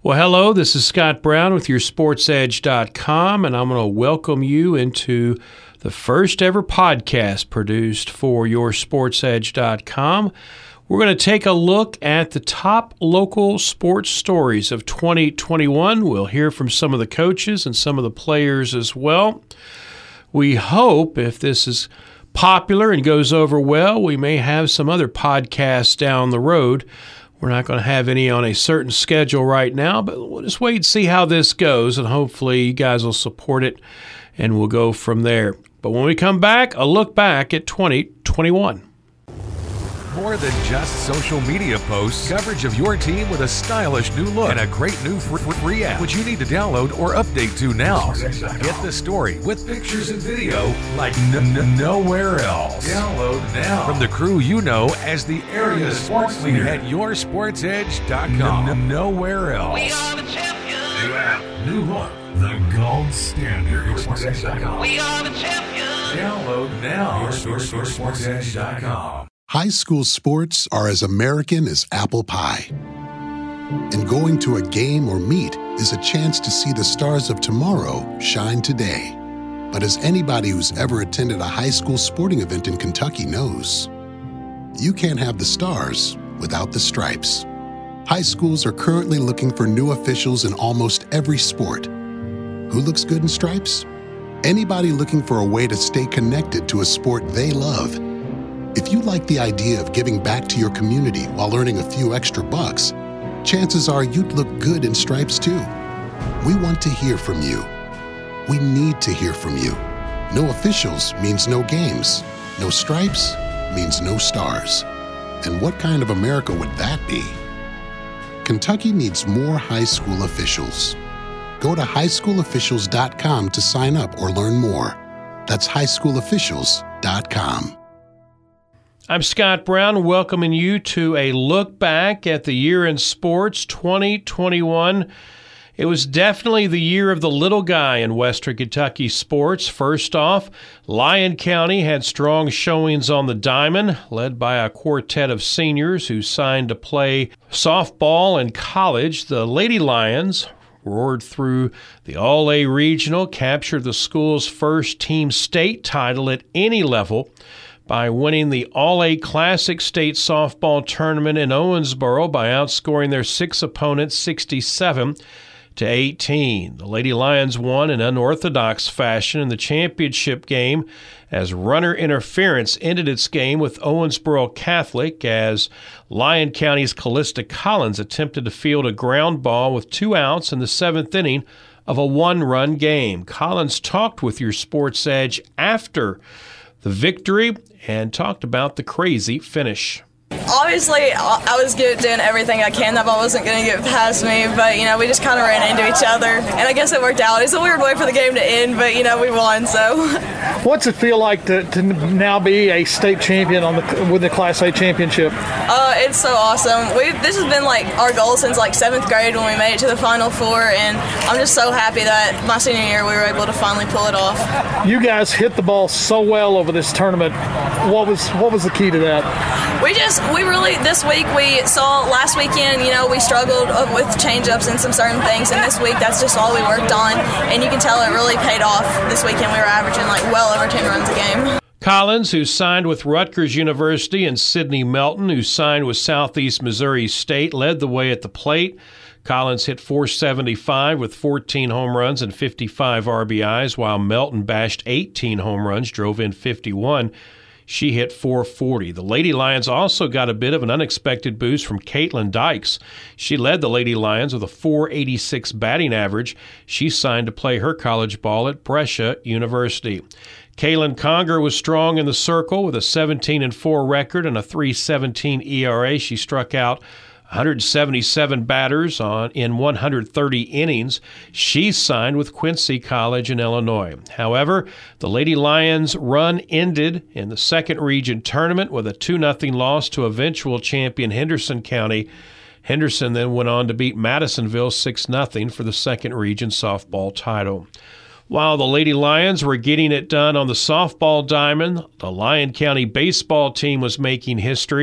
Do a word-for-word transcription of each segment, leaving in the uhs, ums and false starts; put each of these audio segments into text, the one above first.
Well, hello, this is Scott Brown with your sports edge dot com, and I'm going to welcome you into the first ever podcast produced for your sports edge dot com. We're going to take a look at the top local sports stories of twenty twenty-one. We'll hear from some of the coaches and some of the players as well. We hope, if this is popular and goes over well, we may have some other podcasts down the road. We're not going to have any on a certain schedule right now, but we'll just wait and see how this goes, and hopefully you guys will support it, and we'll go from there. But when we come back, a look back at twenty twenty-one. More than just social media posts, coverage of your team with a stylish new look and a great new free, free app, which you need to download or update to now. Get the story with pictures and video like n- n- nowhere else. Download now from the crew you know as the area sports leader at your sports edge dot com. N- n- nowhere else. We are the champions. New app, new look, the gold standard. your sports edge dot com. We are the champions. Download now. your sports edge dot com. High school sports are as American as apple pie. And going to a game or meet is a chance to see the stars of tomorrow shine today. But as anybody who's ever attended a high school sporting event in Kentucky knows, you can't have the stars without the stripes. High schools are currently looking for new officials in almost every sport. Who looks good in stripes? Anybody looking for a way to stay connected to a sport they love. If you like the idea of giving back to your community while earning a few extra bucks, chances are you'd look good in stripes too. We want to hear from you. We need to hear from you. No officials means no games. No stripes means no stars. And what kind of America would that be? Kentucky needs more high school officials. Go to high school officials dot com to sign up or learn more. That's high school officials dot com. I'm Scott Brown, welcoming you to a look back at the year in sports, twenty twenty-one. It was definitely the year of the little guy in Western Kentucky sports. First off, Lyon County had strong showings on the diamond, led by a quartet of seniors who signed to play softball in college. The Lady Lions roared through the All A Regional, captured the school's first team state title at any level by winning the All-A Classic State Softball Tournament in Owensboro by outscoring their six opponents sixty-seven to eighteen. The Lady Lions won in unorthodox fashion in the championship game as runner interference ended its game with Owensboro Catholic as Lyon County's Callista Collins attempted to field a ground ball with two outs in the seventh inning of a one-run game. Collins talked with your Sports Edge after the victory and talked about the crazy finish. Obviously, I was good at doing everything I can. That ball wasn't going to get past me, but, you know, we just kind of ran into each other, and I guess it worked out. It's a weird way for the game to end, but, you know, we won, so. What's it feel like to, to now be a state champion on the with the Class A championship? Uh, it's so awesome. We This has been, like, our goal since, like, seventh grade when we made it to the Final Four, and I'm just so happy that my senior year we were able to finally pull it off. You guys hit the ball so well over this tournament. What was what was the key to that? We just, we really, this week we saw, last weekend, you know, we struggled with change-ups and some certain things, and this week that's just all we worked on, and you can tell it really paid off. This weekend we were averaging like well over ten runs a game. Collins, who signed with Rutgers University, and Sidney Melton, who signed with Southeast Missouri State, led the way at the plate. Collins hit four seventy-five with fourteen home runs and fifty-five R B Is, while Melton bashed eighteen home runs, drove in fifty-one. She hit four forty. The Lady Lions also got a bit of an unexpected boost from Caitlin Dykes. She led the Lady Lions with a four eighty-six batting average. She signed to play her college ball at Brescia University. Kaylin Conger was strong in the circle with a seventeen and four record and a three seventeen E R A. She struck out one hundred seventy-seven batters on in one hundred thirty innings. She signed with Quincy College in Illinois. However, the Lady Lions' run ended in the second region tournament with a two nothing loss to eventual champion Henderson County. Henderson then went on to beat Madisonville six nothing for the second region softball title. While the Lady Lions were getting it done on the softball diamond, the Lyon County baseball team was making history.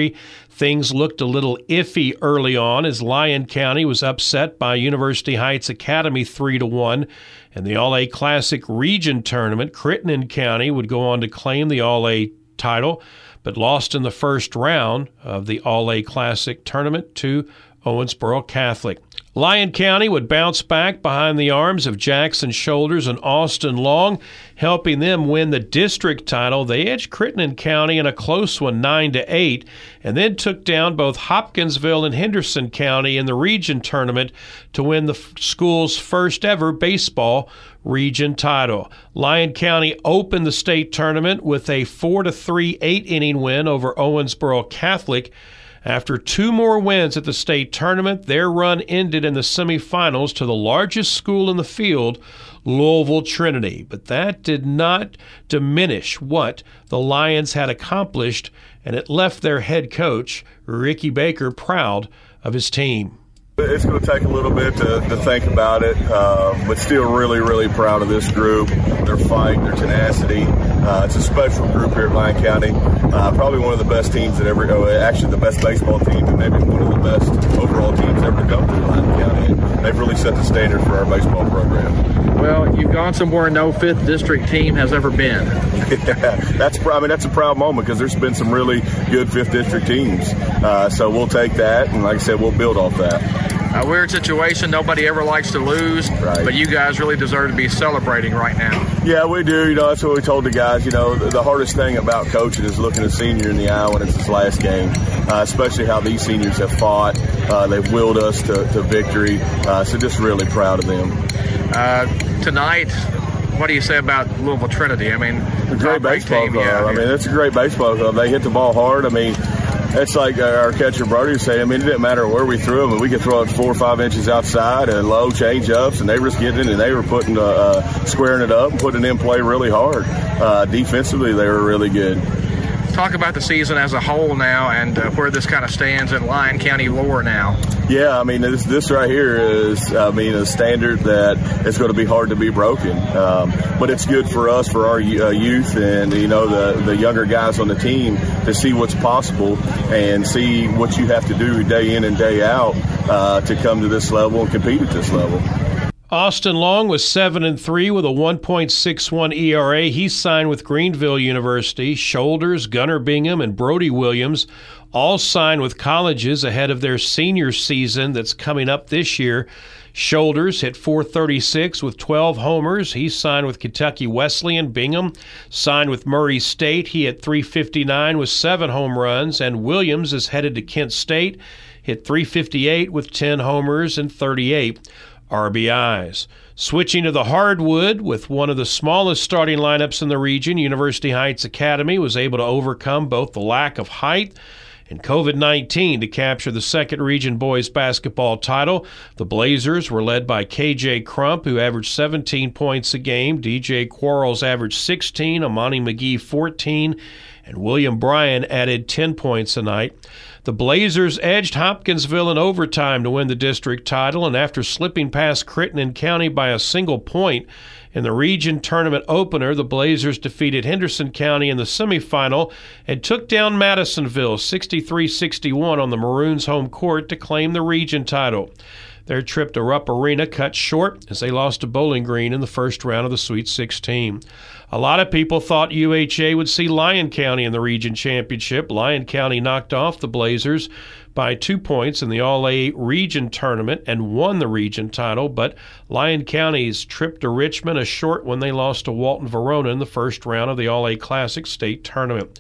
Things looked a little iffy early on as Lyon County was upset by University Heights Academy three to one. In the All-A Classic Region Tournament, Crittenden County would go on to claim the All-A title, but lost in the first round of the All-A Classic Tournament to Owensboro Catholic. Lyon County would bounce back behind the arms of Jackson Shoulders and Austin Long, helping them win the district title. They edged Crittenden County in a close one, nine to eight, and then took down both Hopkinsville and Henderson County in the region tournament to win the school's first ever baseball region title. Lyon County opened the state tournament with a four to three eight-inning win over Owensboro Catholic. After two more wins at the state tournament, their run ended in the semifinals to the largest school in the field, Louisville Trinity. But that did not diminish what the Lions had accomplished, and it left their head coach, Ricky Baker, proud of his team. It's going to take a little bit to, to think about it, uh, but still really, really proud of this group, their fight, their tenacity. Uh, it's a special group here at Lyon County. Uh, probably one of the best teams that ever, oh, actually the best baseball team and maybe one of the best overall teams ever to come through Lyon County. And they've really set the standard for our baseball program. Well, you've gone somewhere no fifth district team has ever been. Yeah, that's, I mean, that's a proud moment because there's been some really good fifth district teams. Uh, so we'll take that, and like I said, we'll build off that. A weird situation. Nobody ever likes to lose, right. But you guys really deserve to be celebrating right now. Yeah, we do. You know, that's what we told the guys. You know, the, the hardest thing about coaching is looking a senior in the eye when it's his last game, uh, especially how these seniors have fought. Uh, they've willed us to, to victory. Uh, so just really proud of them. Uh, tonight, what do you say about Louisville Trinity? I mean, a great baseball team, club. yeah, I mean, it's a great baseball club. They hit the ball hard. I mean, it's like our catcher Brody was saying. I mean, it didn't matter where we threw them. We could throw it four or five inches outside and low change ups, and they were just getting it, and they were putting uh, uh, squaring it up, putting it in play really hard. Uh, defensively, they were really good. Talk about the season as a whole now and uh, where this kind of stands in Lyon County lore now. Yeah, I mean, this, this right here is, I mean, a standard that it's going to be hard to be broken. Um, but it's good for us, for our uh, youth and, you know, the, the younger guys on the team to see what's possible and see what you have to do day in and day out uh, to come to this level and compete at this level. Austin Long was seven and three with a one point six one E R A. He signed with Greenville University. Shoulders, Gunnar Bingham, and Brody Williams all signed with colleges ahead of their senior season that's coming up this year. Shoulders hit four thirty-six with twelve homers. He signed with Kentucky Wesleyan. Bingham signed with Murray State. He hit three fifty-nine with seven home runs. And Williams is headed to Kent State. Hit three fifty-eight with ten homers and thirty-eight R B Is. Switching to the hardwood with one of the smallest starting lineups in the region, University Heights Academy was able to overcome both the lack of height and covid nineteen to capture the second region boys basketball title. The Blazers were led by K J Crump, who averaged seventeen points a game. D J Quarles averaged sixteen, Amani McGee fourteen, and William Bryan added ten points a night. The Blazers edged Hopkinsville in overtime to win the district title, and after slipping past Crittenden County by a single point in the region tournament opener, the Blazers defeated Henderson County in the semifinal and took down Madisonville sixty-three sixty-one on the Maroons' home court to claim the region title. Their trip to Rupp Arena cut short as they lost to Bowling Green in the first round of the Sweet sixteen. A lot of people thought U H A would see Lyon County in the region championship. Lyon County knocked off the Blazers by two points in the All-A region tournament and won the region title, but Lyon County's trip to Richmond a short when they lost to Walton Verona in the first round of the All-A Classic State Tournament.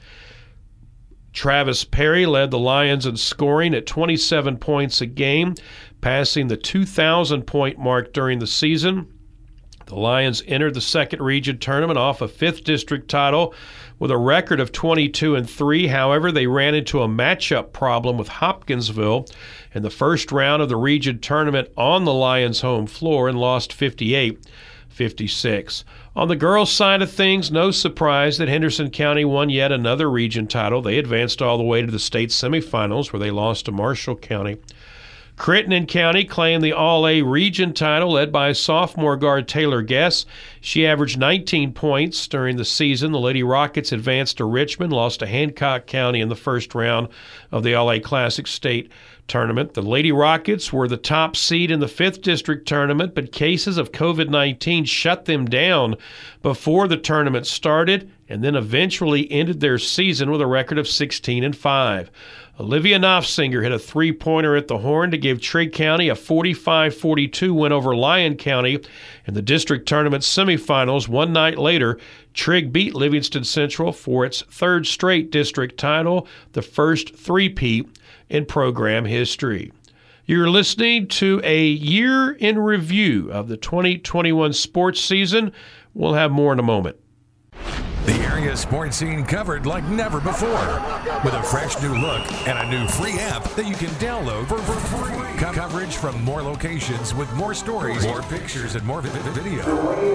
Travis Perry led the Lions in scoring at twenty-seven points a game, passing the two thousand point mark during the season. The Lions entered the second region tournament off a fifth district title with a record of twenty-two and three. However, they ran into a matchup problem with Hopkinsville in the first round of the region tournament on the Lions' home floor and lost fifty-eight fifty-six. On the girls' side of things, no surprise that Henderson County won yet another region title. They advanced all the way to the state semifinals where they lost to Marshall County Crittenden County claimed the All-A region title, led by sophomore guard Taylor Guess. She averaged nineteen points during the season. The Lady Rockets advanced to Richmond, lost to Hancock County in the first round of the All-A Classic State Tournament. The Lady Rockets were the top seed in the fifth District Tournament, but cases of covid nineteen shut them down before the tournament started, and then eventually ended their season with a record of sixteen and five. Olivia Knopfsinger hit a three-pointer at the horn to give Trigg County a forty-five forty-two win over Lyon County in the district tournament semifinals. One night later, Trigg beat Livingston Central for its third straight district title, the first three-peat in program history. You're listening to a year in review of the twenty twenty-one sports season. We'll have more in a moment. The area sports scene covered like never before, with a fresh new look and a new free app that you can download for, for free. Co- coverage from more locations with more stories, more pictures, and more vi- vi- video.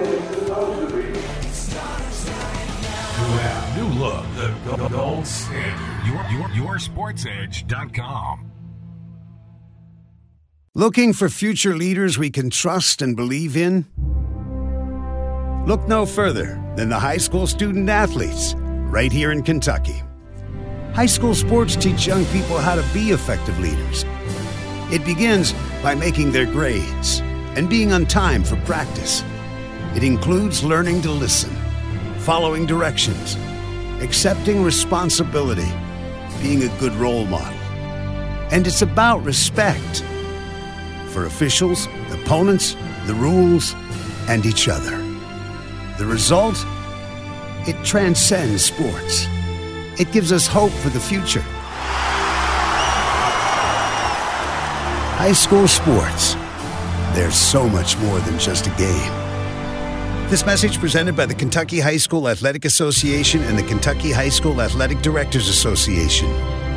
New app, new look, the gold standard. Your, your, your sports edge dot com. Looking for future leaders we can trust and believe in? Look no further than the high school student athletes right here in Kentucky. High school sports teach young people how to be effective leaders. It begins by making their grades and being on time for practice. It includes learning to listen, following directions, accepting responsibility, being a good role model. And it's about respect for officials, opponents, the rules, and each other. The result? It transcends sports. It gives us hope for the future. High school sports. There's so much more than just a game. This message presented by the Kentucky High School Athletic Association and the Kentucky High School Athletic Directors Association.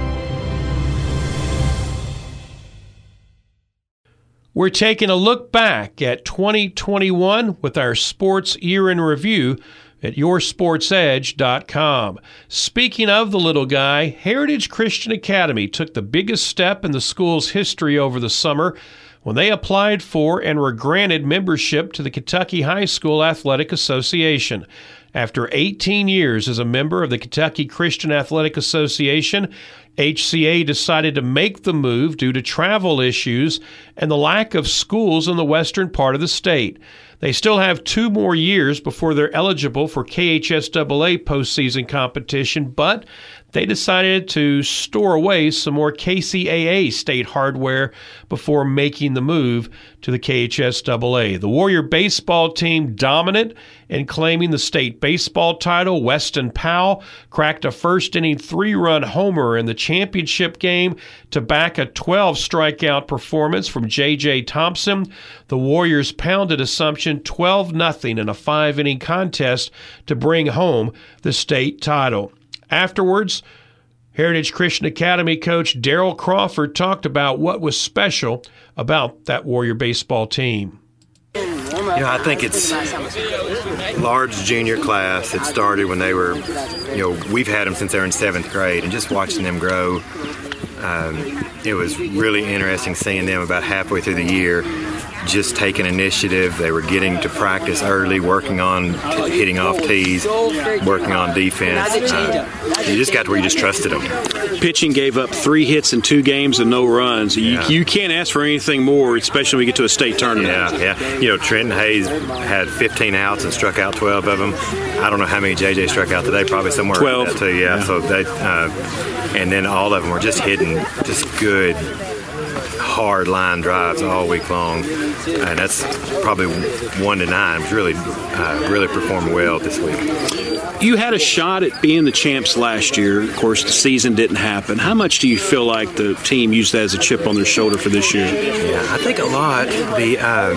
We're taking a look back at twenty twenty-one with our Sports Year in Review at your sports edge dot com. Speaking of the little guy, Heritage Christian Academy took the biggest step in the school's history over the summer when they applied for and were granted membership to the Kentucky High School Athletic Association. After eighteen years as a member of the Kentucky Christian Athletic Association, H C A decided to make the move due to travel issues and the lack of schools in the western part of the state. They still have two more years before they're eligible for K H S A A postseason competition, but they decided to store away some more K C A A state hardware before making the move to the K H S A A. The Warrior baseball team, dominant in claiming the state baseball title, Weston Powell cracked a first-inning three-run homer in the championship game to back a twelve strikeout performance from J J Thompson. The Warriors pounded Assumption twelve nothing in a five-inning contest to bring home the state title. Afterwards, Heritage Christian Academy coach Daryl Crawford talked about what was special about that Warrior baseball team. You know, I think it's large junior class. It started when they were, you know, we've had them since they were in seventh grade, and just watching them grow, um, it was really interesting seeing them about halfway through the year just taking initiative. They were getting to practice early, working on t- hitting off tees, working on defense. Uh, you just got to where you just trusted them. Pitching gave up three hits in two games and no runs. You, Yeah. you can't ask for anything more, especially when we get to a state tournament. Yeah, yeah. You know, Trenton Hayes had fifteen outs and struck out twelve of them. I don't know how many J J struck out today, probably somewhere twelve. around that too, yeah. yeah. So they, uh, and then all of them were just hitting just good, hard line drives all week long, and that's probably one to nine. It was really, uh, really performed well this week. You had a shot at being the champs last year. Of course, the season didn't happen. How much do you feel like the team used that as a chip on their shoulder for this year? Yeah, I think a lot. The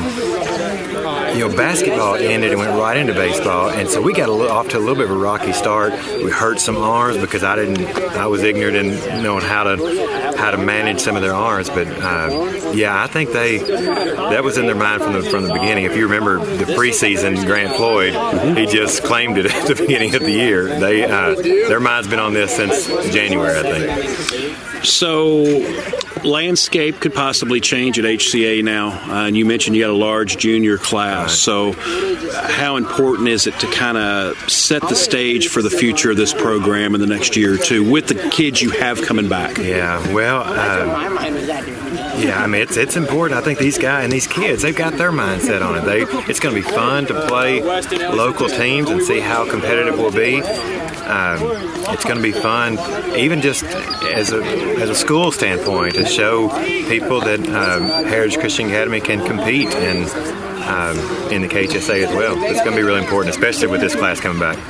um, you know, basketball ended and went right into baseball, and so we got a little, off to a little bit of a rocky start. We hurt some arms because I didn't, I was ignorant in knowing how to how to manage some of their arms. But uh, yeah, I think they that was in their mind from the from the beginning. If you remember the preseason, Grant Floyd, mm-hmm. he just claimed it at the beginning of the year. They uh, their mind's been on this since January, I think. So landscape could possibly change at H C A now, uh, and you mentioned you got a large junior class. So uh, how important is it to kind of set the stage for the future of this program in the next year or two with the kids you have coming back? Yeah, well, uh, yeah, I mean, it's it's important. I think these guys and these kids, they've got their mindset on it. They, it's going to be fun to play local teams and see how competitive we'll be. Um, it's going to be fun, even just as a as a school standpoint, to show people that um, Heritage Christian Academy can compete in um, in the K H S A as well. It's going to be really important, especially with this class coming back.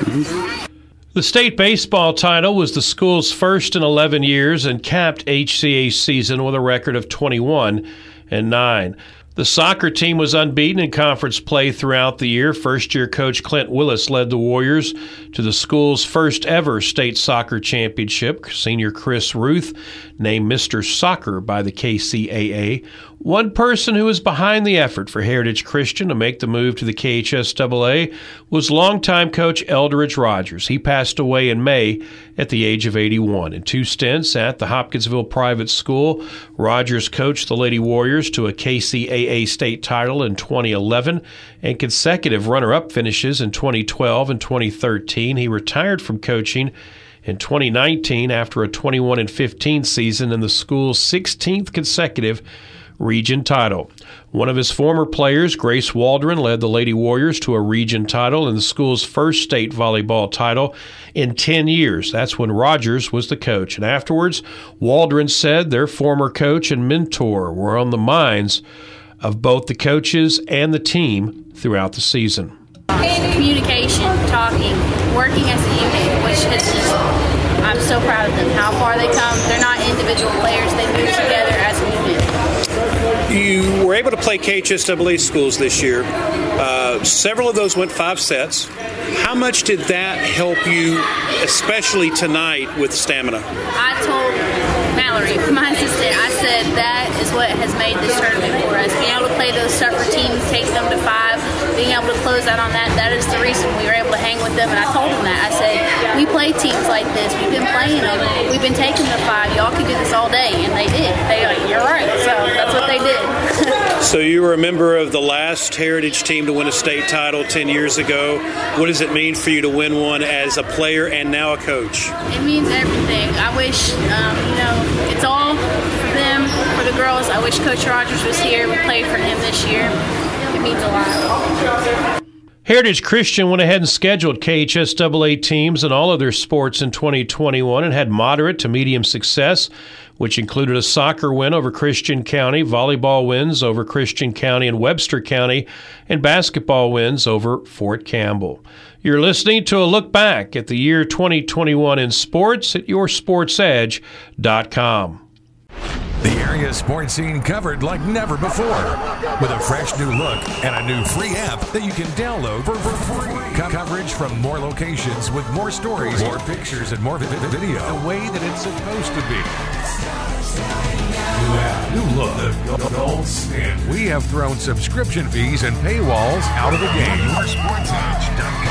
The state baseball title was the school's first in eleven years and capped H C A's season with a record of twenty-one and nine. The soccer team was unbeaten in conference play throughout the year. First-year coach Clint Willis led the Warriors to the school's first-ever state soccer championship. Senior Chris Ruth named Mister Soccer by the K C A A. One person who was behind the effort for Heritage Christian to make the move to the K H S A A was longtime coach Eldridge Rogers. He passed away in May at the age of eighty-one. In two stints at the Hopkinsville Private School, Rogers coached the Lady Warriors to a K C A A state title in twenty eleven and consecutive runner-up finishes in twenty twelve and twenty thirteen. He retired from coaching in twenty nineteen after a twenty-one and fifteen season in the school's sixteenth consecutive region title. One of his former players, Grace Waldron, led the Lady Warriors to a region title and the school's first state volleyball title in ten years. That's when Rogers was the coach. And afterwards, Waldron said their former coach and mentor were on the minds of both the coaches and the team throughout the season. Communication, talking, working as a unit, which is just, I'm so proud of them, how far they come. They're not individual players, they move together as a unit. You were able to play K H S A A schools this year. Uh, several of those went five sets. How much did that help you, especially tonight with stamina? I told Mallory, my assistant, I said that is what has made this tournament for us. Being able to play those tougher teams, take them to five, being able to close out on that, that is the reason we were able to hang with them. And I told them that. I said, we play teams like this. We've been playing them. We've been taking them to five. Y'all can do this all day. And they did. They were like, you're right. So that's what they did. So you were a member of the last Heritage team to win a state title ten years ago. What does it mean for you to win one as a player and now a coach? It means everything. I wish, um, you know, it's all for them, for the girls. I wish Coach Rogers was here. We played for him this year. It means a lot. Heritage Christian went ahead and scheduled K H S A A teams in all of their sports in twenty twenty-one and had moderate to medium success, which included a soccer win over Christian County, volleyball wins over Christian County and Webster County, and basketball wins over Fort Campbell. You're listening to a look back at the year twenty twenty-one in sports at your sports edge dot com. The area sports scene covered like never before, with a fresh new look and a new free app that you can download for, for free. Co- coverage from more locations with more stories, more pictures, and more vi- vi- video. The way that it's supposed to be. New app, new look, the gold standard. We have thrown subscription fees and paywalls out of the game. your sports edge dot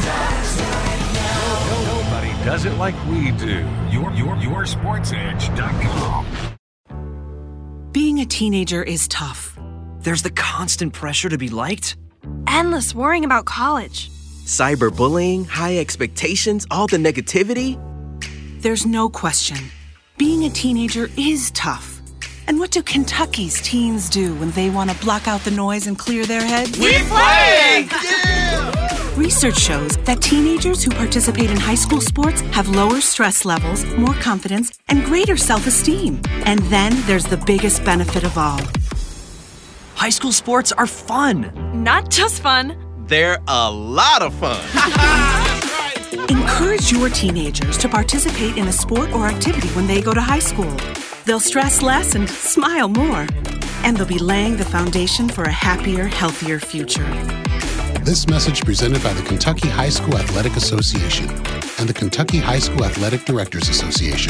com. Nobody does it like we do. Your your your sports edge dot com. Being a teenager is tough. There's the constant pressure to be liked. Endless worrying about college. Cyberbullying, high expectations, all the negativity. There's no question. Being a teenager is tough. And what do Kentucky's teens do when they want to block out the noise and clear their heads? We play! Research shows that teenagers who participate in high school sports have lower stress levels, more confidence, and greater self-esteem. And then there's the biggest benefit of all. High school sports are fun. Not just fun. They're a lot of fun. Encourage your teenagers to participate in a sport or activity when they go to high school. They'll stress less and smile more. And they'll be laying the foundation for a happier, healthier future. This message presented by the Kentucky High School Athletic Association and the Kentucky High School Athletic Directors Association.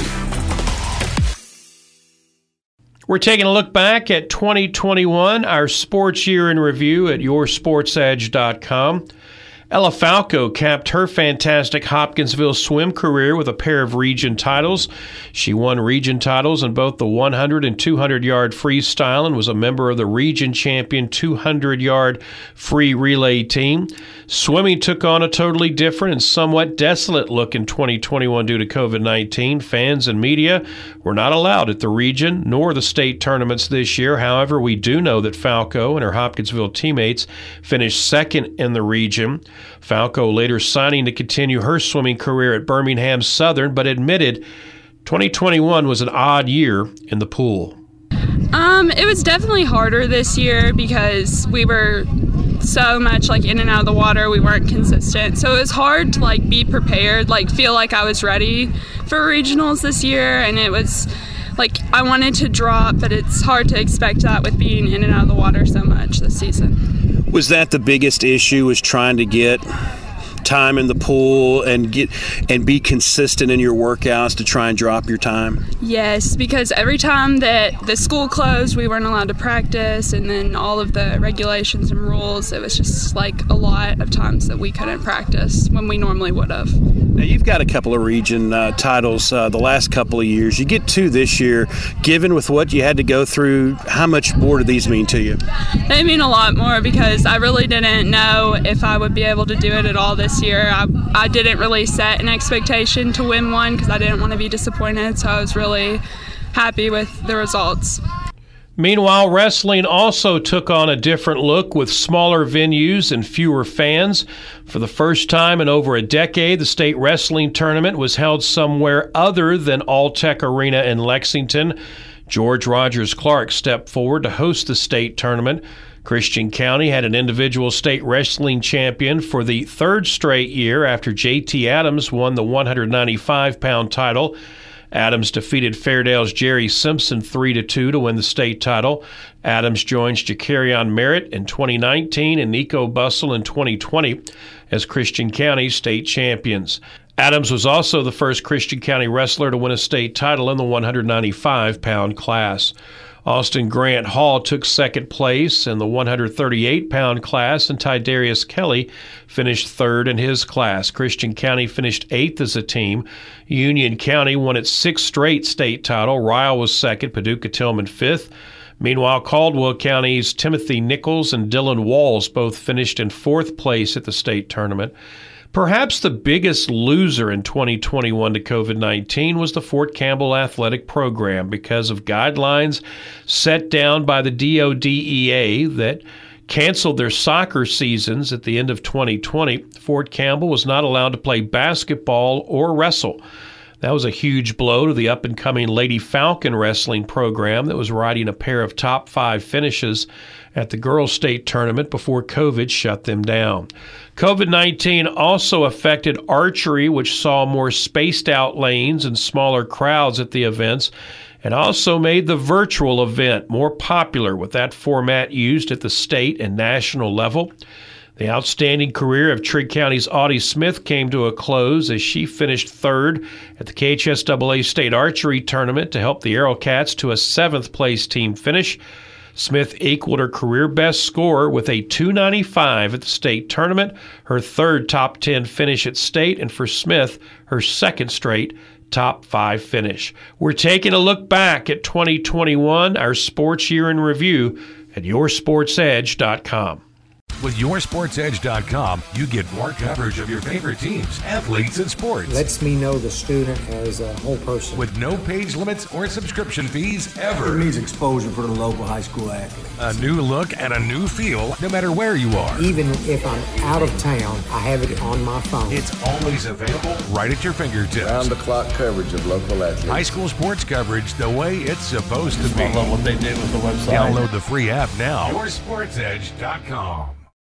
We're taking a look back at twenty twenty-one, our sports year in review at your sports edge dot com. Ella Falco capped her fantastic Hopkinsville swim career with a pair of region titles. She won region titles in both the one hundred and two hundred yard freestyle and was a member of the region champion two hundred yard free relay team. Swimming took on a totally different and somewhat desolate look in twenty twenty-one due to covid nineteen. Fans and media were not allowed at the region nor the state tournaments this year. However, we do know that Falco and her Hopkinsville teammates finished second in the region. Falco later signing to continue her swimming career at Birmingham Southern, but admitted twenty twenty-one was an odd year in the pool. Um, it was definitely harder this year because we were so much like in and out of the water. We weren't consistent, so it was hard to like be prepared, like feel like I was ready for regionals this year. And it was like I wanted to drop, but it's hard to expect that with being in and out of the water so much this season. Was that the biggest issue, was trying to get time in the pool and get and be consistent in your workouts to try and drop your time? Yes, because every time that the school closed, we weren't allowed to practice, and then all of the regulations and rules, it was just like a lot of times that we couldn't practice when we normally would have. Now, you've got a couple of region uh, titles uh, the last couple of years. You get two this year. Given with what you had to go through, how much more do these mean to you? They mean a lot more because I really didn't know if I would be able to do it at all this year. I, I didn't really set an expectation to win one because I didn't want to be disappointed, so I was really happy with the results. Meanwhile, wrestling also took on a different look with smaller venues and fewer fans. For the first time in over a decade, the state wrestling tournament was held somewhere other than All-Tech Arena in Lexington. George Rogers Clark stepped forward to host the state tournament. Christian County had an individual state wrestling champion for the third straight year after J T Adams won the one hundred ninety-five pound title. Adams defeated Fairdale's Jerry Simpson three to two to win the state title. Adams joins Jacarion Merritt in twenty nineteen and Nico Bussell in twenty twenty as Christian County state champions. Adams was also the first Christian County wrestler to win a state title in the one hundred ninety-five pound class. Austin Grant Hall took second place in the one hundred thirty-eight pound class, and Tydarius Kelly finished third in his class. Christian County finished eighth as a team. Union County won its sixth straight state title. Ryle was second, Paducah Tillman fifth. Meanwhile, Caldwell County's Timothy Nichols and Dylan Walls both finished in fourth place at the state tournament. Perhaps the biggest loser in twenty twenty-one to covid nineteen was the Fort Campbell Athletic Program because of guidelines set down by the D O D E A that canceled their soccer seasons at the end of twenty twenty. Fort Campbell was not allowed to play basketball or wrestle. That was a huge blow to the up-and-coming Lady Falcon wrestling program that was riding a pair of top five finishes at the girls' state tournament before COVID shut them down. covid nineteen also affected archery, which saw more spaced-out lanes and smaller crowds at the events, and also made the virtual event more popular with that format used at the state and national level. The outstanding career of Trigg County's Audie Smith came to a close as she finished third at the K H S A A State Archery Tournament to help the Arrowcats to a seventh-place team finish. Smith equaled her career best score with a two ninety-five at the state tournament, her third top ten finish at state, and for Smith, her second straight top five finish. We're taking a look back at twenty twenty-one, our sports year in review at your sports edge dot com. With your sports edge dot com, you get more coverage of your favorite teams, athletes, and sports. Lets me know the student as a whole person. With no page limits or subscription fees ever. It means exposure for the local high school athlete. A new look and a new feel, no matter where you are. Even if I'm out of town, I have it on my phone. It's always available right at your fingertips. Round-the-clock coverage of local athletes. High school sports coverage the way it's supposed to be. I love what they did with the website. Download the free app now. your sports edge dot com.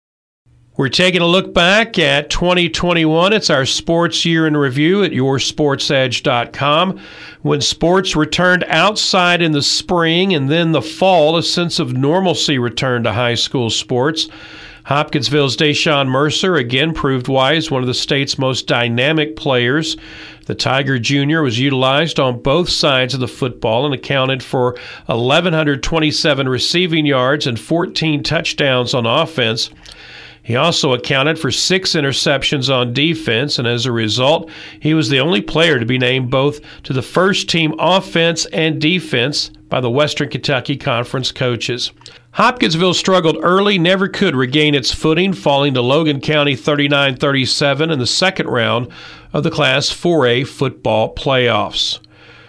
We're taking a look back at twenty twenty-one. It's our sports year in review at your sports edge dot com. When sports returned outside in the spring and then the fall, a sense of normalcy returned to high school sports. Hopkinsville's Deshaun Mercer again proved why he's one of the state's most dynamic players. The Tiger Junior was utilized on both sides of the football and accounted for eleven twenty-seven receiving yards and fourteen touchdowns on offense. He also accounted for six interceptions on defense, and as a result, he was the only player to be named both to the first team offense and defense by the Western Kentucky Conference coaches. Hopkinsville struggled early, never could regain its footing, falling to Logan County thirty-nine thirty-seven in the second round of the Class four A football playoffs.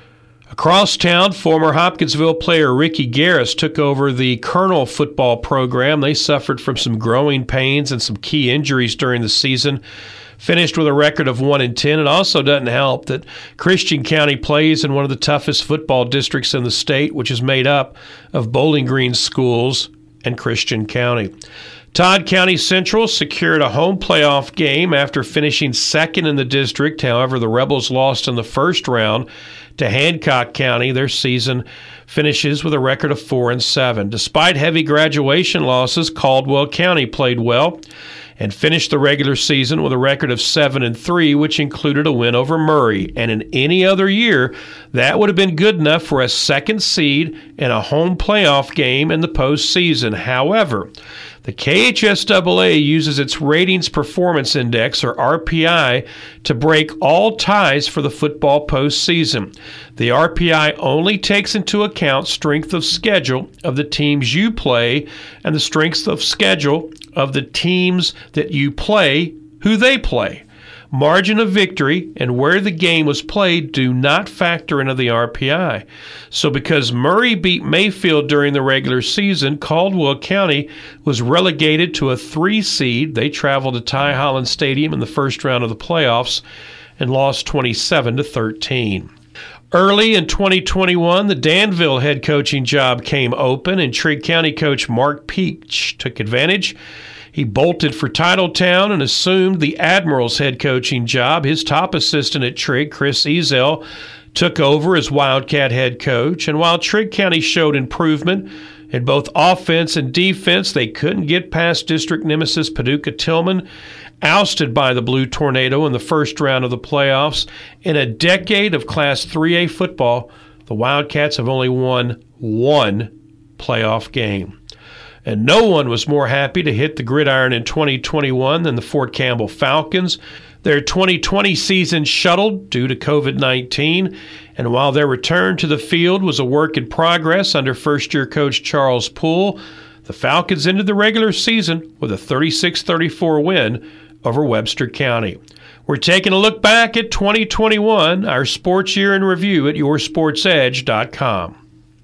Across town, former Hopkinsville player Ricky Garris took over the Colonel football program. They suffered from some growing pains and some key injuries during the season. Finished with a record of one and ten. It also doesn't help that Christian County plays in one of the toughest football districts in the state, which is made up of Bowling Green schools and Christian County. Todd County Central secured a home playoff game after finishing second in the district. However, the Rebels lost in the first round to Hancock County. Their season finishes with a record of four and seven. Despite heavy graduation losses, Caldwell County played well and finished the regular season with a record of seven and three, which included a win over Murray. And in any other year, that would have been good enough for a second seed and a home playoff game in the postseason. However, the K H S double A uses its Ratings Performance Index, or R P I, to break all ties for the football postseason. The R P I only takes into account strength of schedule of the teams you play and the strength of schedule of the teams that you play, who they play. Margin of victory and where the game was played do not factor into the R P I. So because Murray beat Mayfield during the regular season, Caldwell County was relegated to a three seed. They traveled to Ty Holland Stadium in the first round of the playoffs and lost twenty-seven to thirteen. Early in twenty twenty-one, the Danville head coaching job came open, and Trigg County coach Mark Peach took advantage. He bolted for Titletown and assumed the Admirals head coaching job. His top assistant at Trigg, Chris Ezel, took over as Wildcat head coach. And while Trigg County showed improvement in both offense and defense, they couldn't get past district nemesis Paducah Tillman, ousted by the Blue Tornado in the first round of the playoffs. In a decade of Class three A football, the Wildcats have only won one playoff game. And no one was more happy to hit the gridiron in twenty twenty-one than the Fort Campbell Falcons. Their twenty twenty season shuttled due to covid nineteen, and while their return to the field was a work in progress under first-year coach Charles Poole, the Falcons ended the regular season with a thirty-six thirty-four win over Webster County. We're taking a look back at twenty twenty-one, our sports year in review at your sports edge dot com.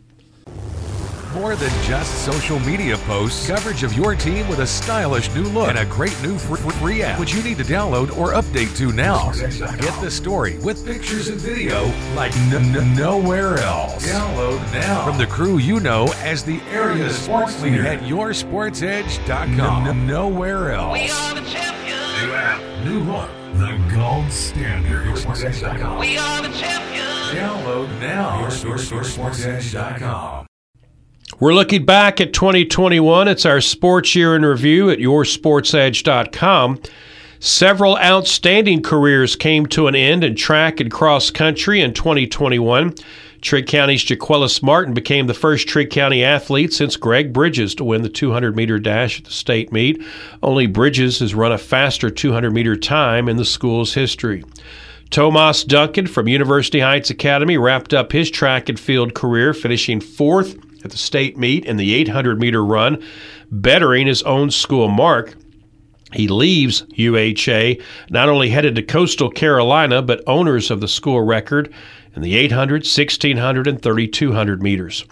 More than just social media posts, coverage of your team with a stylish new look and a great new free app, which you need to download or update to now. Get the story with pictures and video like n- n- nowhere else. Download now from the crew you know as the area sports leader at your sports edge dot com. N- nowhere else. We are the champions. New app, new look, the gold standard. your sports edge dot com. We are the champions. Download now. your sports edge dot com. We're looking back at twenty twenty-one. It's our sports year in review at your sports edge dot com. Several outstanding careers came to an end in track and cross country in twenty twenty-one. Trigg County's Jaquelis Martin became the first Trigg County athlete since Greg Bridges to win the two hundred meter dash at the state meet. Only Bridges has run a faster two hundred meter time in the school's history. Tomas Duncan from University Heights Academy wrapped up his track and field career, finishing fourth at the state meet in the eight hundred meter run, bettering his own school mark. He leaves U H A not only headed to Coastal Carolina, but owners of the school record in the eight hundred, sixteen hundred, and thirty-two hundred meters.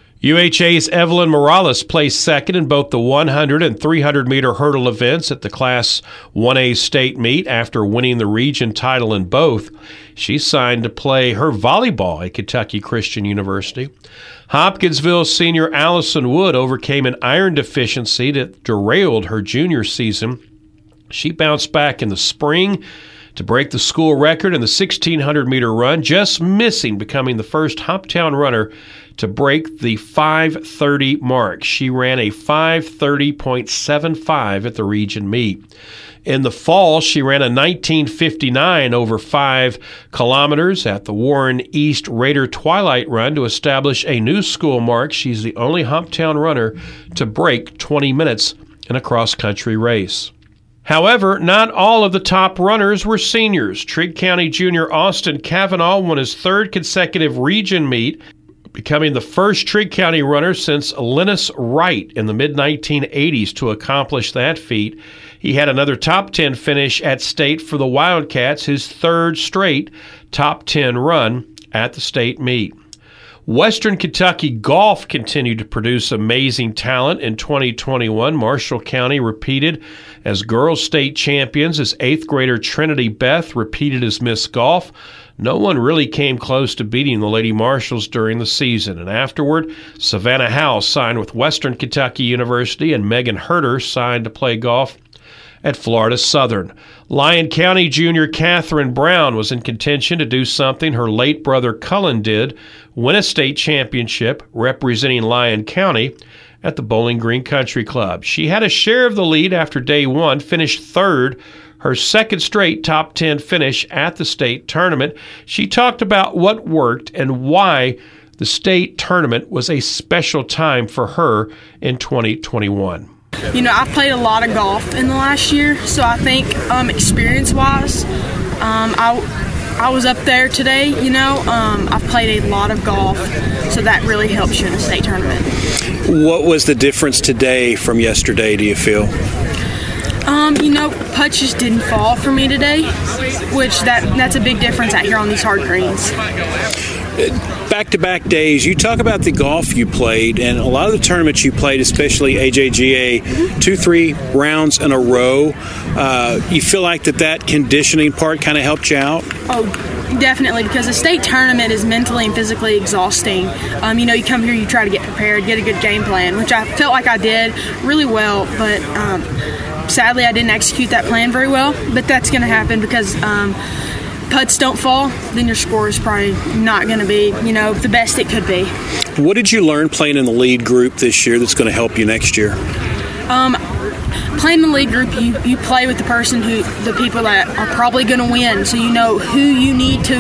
U H A's Evelyn Morales placed second in both the one hundred and three hundred meter hurdle events at the Class one A state meet after winning the region title in both. She signed to play her volleyball at Kentucky Christian University. Hopkinsville senior Allison Wood overcame an iron deficiency that derailed her junior season. She bounced back in the spring to break the school record in the sixteen hundred meter run, just missing becoming the first Hoptown runner to break the five thirty mark. She ran a five thirty point seven five at the region meet. In the fall, she ran a nineteen fifty-nine over five kilometers at the Warren East Raider Twilight Run to establish a new school mark. She's the only Hoptown runner to break twenty minutes in a cross-country race. However, not all of the top runners were seniors. Trigg County junior Austin Cavanaugh won his third consecutive region meet, becoming the first Trigg County runner since Linus Wright in the mid nineteen eighties to accomplish that feat. He had another top ten finish at state for the Wildcats, his third straight top ten run at the state meet. Western Kentucky golf continued to produce amazing talent in twenty twenty-one. Marshall County repeated as girls state champions as eighth grader Trinity Beth repeated as Miss Golf. No one really came close to beating the Lady Marshalls during the season. And afterward, Savannah Howe signed with Western Kentucky University and Megan Herter signed to play golf at Florida Southern. Lyon County junior Catherine Brown was in contention to do something her late brother Cullen did, win a state championship representing Lyon County at the Bowling Green Country Club. She had a share of the lead after day one, finished third, her second straight top ten finish at the state tournament. She talked about what worked and why the state tournament was a special time for her in twenty twenty-one. You know, I've played a lot of golf in the last year, so I think um, experience-wise, um, I, I was up there today, you know. Um, I've played a lot of golf, so that really helps you in a state tournament. What was the difference today from yesterday, do you feel? Um, you know, putts just didn't fall for me today, which that that's a big difference out here on these hard greens. Back-to-back days, you talk about the golf you played, and a lot of the tournaments you played, especially A J G A, two, three rounds in a row. Uh, you feel like that that conditioning part kind of helped you out? Oh, definitely, because the state tournament is mentally and physically exhausting. Um, you know, you come here, you try to get prepared, get a good game plan, which I felt like I did really well, but um, sadly I didn't execute that plan very well, but that's going to happen because um, putts don't fall, then your score is probably not going to be, you know, the best it could be. What did you learn playing in the lead group this year that's going to help you next year? Um, playing in the lead group, you, you play with the person who, the people that are probably going to win, so you know who you need to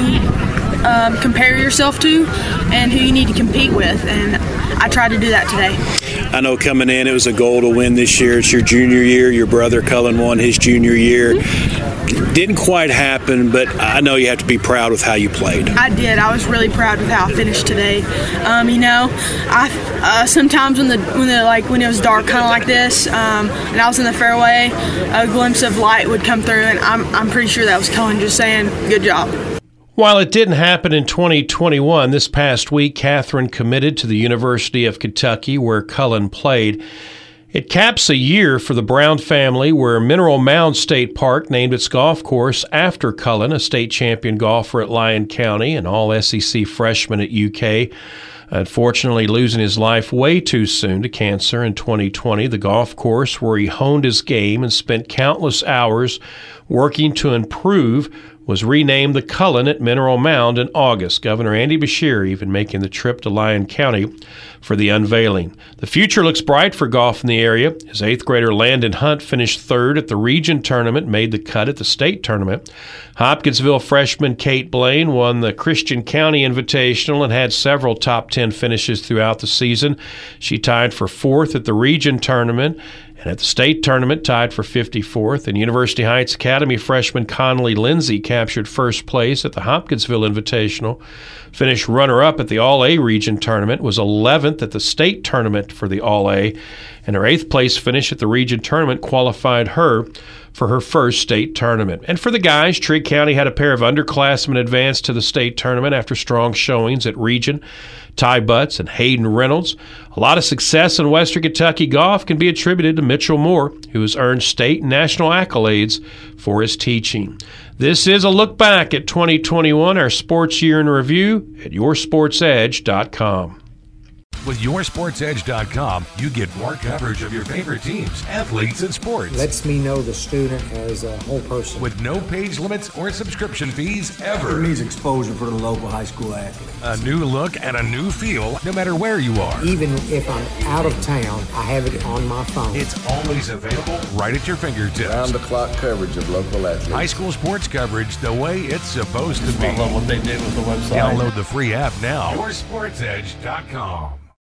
um, compare yourself to and who you need to compete with, and I tried to do that today. I know coming in, it was a goal to win this year. It's your junior year. Your brother Cullen won his junior year. Mm-hmm. Didn't quite happen, but I know you have to be proud with how you played. I did. I was really proud with how I finished today. Um, you know, I uh, sometimes when the when the like when it was dark, kind of like this, um, and I was in the fairway, a glimpse of light would come through, and I'm I'm pretty sure that was Cullen just saying, "Good job." While it didn't happen in twenty twenty-one, this past week, Catherine committed to the University of Kentucky, where Cullen played. It caps a year for the Brown family, where Mineral Mound State Park named its golf course after Cullen, a state champion golfer at Lyon County, an all S E C freshman at U K. Unfortunately, losing his life way too soon to cancer in twenty twenty, the golf course where he honed his game and spent countless hours working to improve was renamed the Cullen at Mineral Mound in August. Governor Andy Beshear even making the trip to Lyon County for the unveiling. The future looks bright for golf in the area. His eighth grader Landon Hunt finished third at the region tournament, made the cut at the state tournament. Hopkinsville freshman Kate Blaine won the Christian County Invitational and had several top ten finishes throughout the season. She tied for fourth at the region tournament, and at the state tournament, tied for fifty-fourth. And University Heights Academy freshman Conley Lindsay captured first place at the Hopkinsville Invitational, finished runner-up at the All-A region tournament, was eleventh at the state tournament for the All-A, and her eighth place finish at the region tournament qualified her for her first state tournament. And for the guys, Trigg County had a pair of underclassmen advance to the state tournament after strong showings at region. Ty Butts and Hayden Reynolds. A lot of success in Western Kentucky golf can be attributed to Mitchell Moore, who has earned state and national accolades for his teaching. This is a look back at twenty twenty-one, our sports year in review at your sports edge dot com. With your sports edge dot com, you get more coverage of your favorite teams, athletes, and sports. Lets me know the student as a whole person. With no page limits or subscription fees ever. It means exposure for the local high school athlete. A new look and a new feel, no matter where you are. Even if I'm out of town, I have it on my phone. It's always available right at your fingertips. Round-the-clock coverage of local athletes. High school sports coverage the way it's supposed to be. I love what they did with the website. Download the free app now. your sports edge dot com.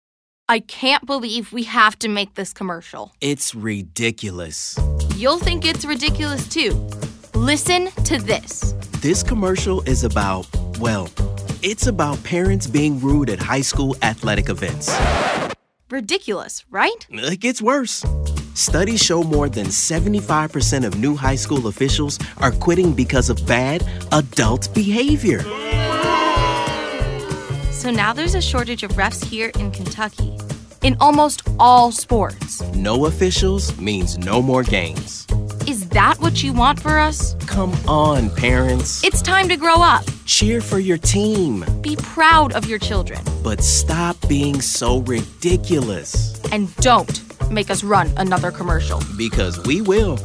I can't believe we have to make this commercial. It's ridiculous. You'll think it's ridiculous too. Listen to this. This commercial is about, well, it's about parents being rude at high school athletic events. Ridiculous, right? It gets worse. Studies show more than seventy-five percent of new high school officials are quitting because of bad adult behavior. So now there's a shortage of refs here in Kentucky, in almost all sports. No officials means no more games. Is that what you want for us? Come on, parents. It's time to grow up. Cheer for your team. Be proud of your children. But stop being so ridiculous. And don't make us run another commercial. Because we will.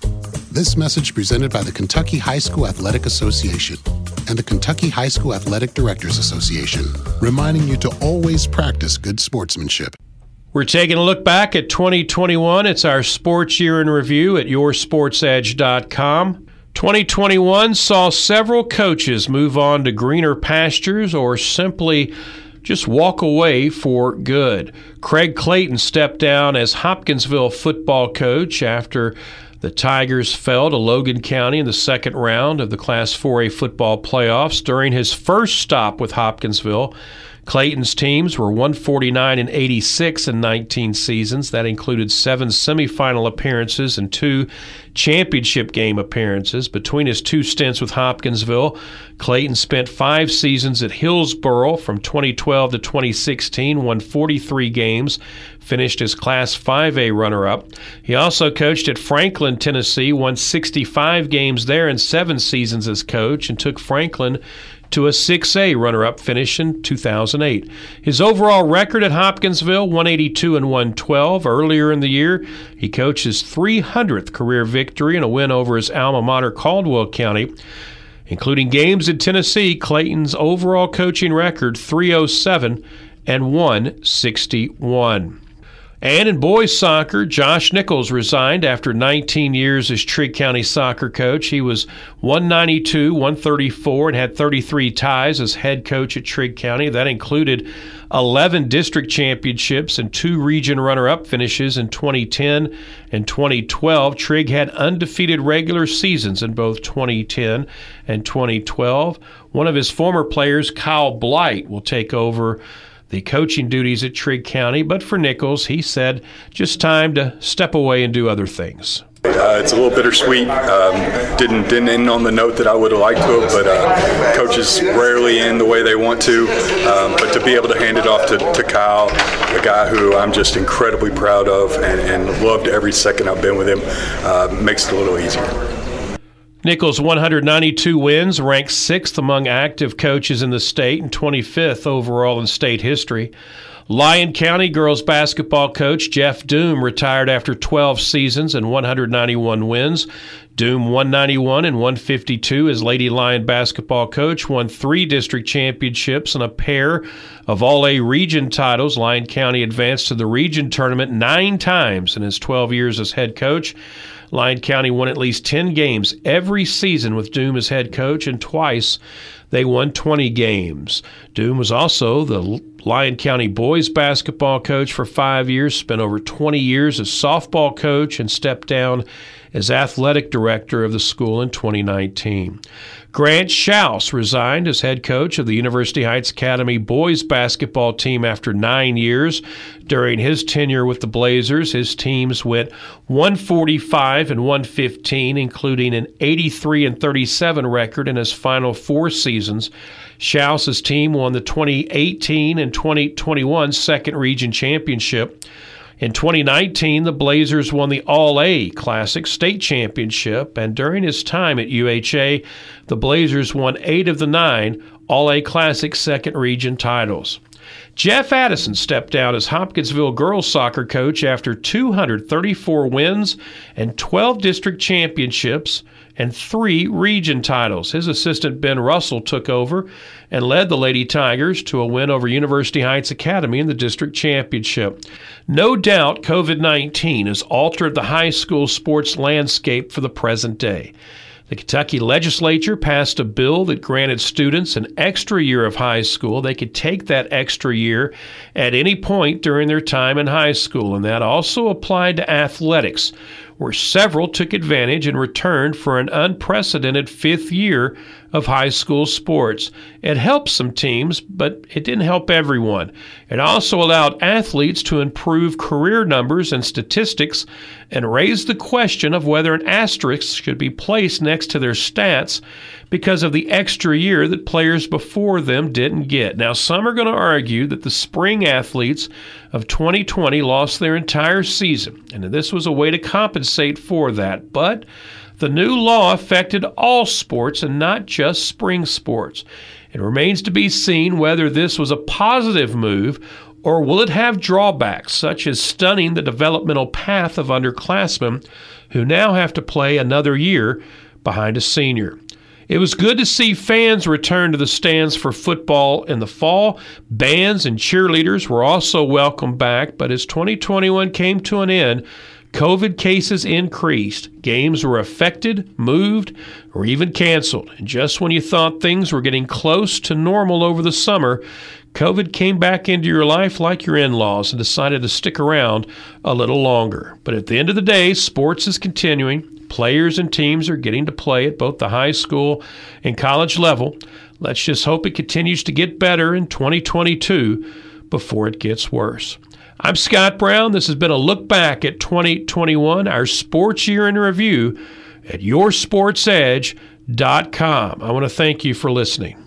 This message presented by the Kentucky High School Athletic Association and the Kentucky High School Athletic Directors Association, reminding you to always practice good sportsmanship. We're taking a look back at twenty twenty-one. It's our sports year in review at your sports edge dot com. twenty twenty-one saw several coaches move on to greener pastures or simply just walk away for good. Craig Clayton stepped down as Hopkinsville football coach after the Tigers fell to Logan County in the second round of the Class four A football playoffs. During his first stop with Hopkinsville, Clayton's teams were one forty-nine and eighty-six in nineteen seasons. That included seven semifinal appearances and two championship game appearances. Between his two stints with Hopkinsville, Clayton spent five seasons at Hillsboro from twenty twelve to twenty sixteen, won forty-three games, finished as Class five A runner-up. He also coached at Franklin, Tennessee, won sixty-five games there in seven seasons as coach, and took Franklin to a six A runner-up finish in two thousand eight. His overall record at Hopkinsville, one eighty-two and one twelve. Earlier in the year, he coached his three hundredth career victory and a win over his alma mater, Caldwell County. Including games in Tennessee, Clayton's overall coaching record, three oh seven and one sixty-one. And in boys soccer, Josh Nichols resigned after nineteen years as Trigg County soccer coach. He was one ninety-two, one thirty-four, and had thirty-three ties as head coach at Trigg County. That included eleven district championships and two region runner-up finishes in twenty ten and twenty twelve. Trigg had undefeated regular seasons in both twenty ten and twenty twelve. One of his former players, Kyle Blight, will take over the coaching duties at Trigg County, but for Nichols, he said, just time to step away and do other things. Uh, it's a little bittersweet. Um, didn't didn't end on the note that I would have liked to have, but uh, coaches rarely end the way they want to. Um, but to be able to hand it off to, to Kyle, a guy who I'm just incredibly proud of and, and loved every second I've been with him, uh, makes it a little easier. Nichols' one hundred ninety-two wins, ranked sixth among active coaches in the state and twenty-fifth overall in state history. Lyon County girls basketball coach Jeff Doom retired after twelve seasons and one hundred ninety-one wins. Doom one ninety-one and one fifty-two as Lady Lion basketball coach, won three district championships and a pair of All-A region titles. Lyon County advanced to the region tournament nine times in his twelve years as head coach. Lyon County won at least ten games every season with Doom as head coach, and twice they won twenty games. Doom was also the Lyon County boys basketball coach for five years, spent over twenty years as softball coach, and stepped down as athletic director of the school in twenty nineteen. Grant Schaus resigned as head coach of the University Heights Academy boys basketball team after nine years. During his tenure with the Blazers, his teams went one forty-five and one fifteen, including an eighty-three and thirty-seven record in his final four seasons. Schaus's team won the twenty eighteen and twenty twenty-one Second Region Championship. In twenty nineteen, the Blazers won the All-A Classic State Championship, and during his time at U H A, the Blazers won eight of the nine All-A Classic Second Region titles. Jeff Addison stepped down as Hopkinsville girls soccer coach after two hundred thirty-four wins and twelve district championships and three region titles. His assistant Ben Russell took over and led the Lady Tigers to a win over University Heights Academy in the district championship. No doubt covid nineteen has altered the high school sports landscape for the present day. The Kentucky legislature passed a bill that granted students an extra year of high school. They could take that extra year at any point during their time in high school, and that also applied to athletics, where several took advantage and returned for an unprecedented fifth year of high school sports. It helped some teams, but it didn't help everyone. It also allowed athletes to improve career numbers and statistics and raised the question of whether an asterisk should be placed next to their stats because of the extra year that players before them didn't get. Now, some are going to argue that the spring athletes of twenty twenty lost their entire season, and this was a way to compensate for that. But the new law affected all sports and not just spring sports. It remains to be seen whether this was a positive move or will it have drawbacks, such as stunning the developmental path of underclassmen who now have to play another year behind a senior. It was good to see fans return to the stands for football in the fall. Bands and cheerleaders were also welcomed back, but as twenty twenty-one came to an end, COVID cases increased. Games were affected, moved, or even canceled. And just when you thought things were getting close to normal over the summer, COVID came back into your life like your in-laws and decided to stick around a little longer. But at the end of the day, sports is continuing. Players and teams are getting to play at both the high school and college level. Let's just hope it continues to get better in twenty twenty-two before it gets worse. I'm Scott Brown. This has been a look back at twenty twenty-one, our sports year in review at your sports edge dot com. I want to thank you for listening.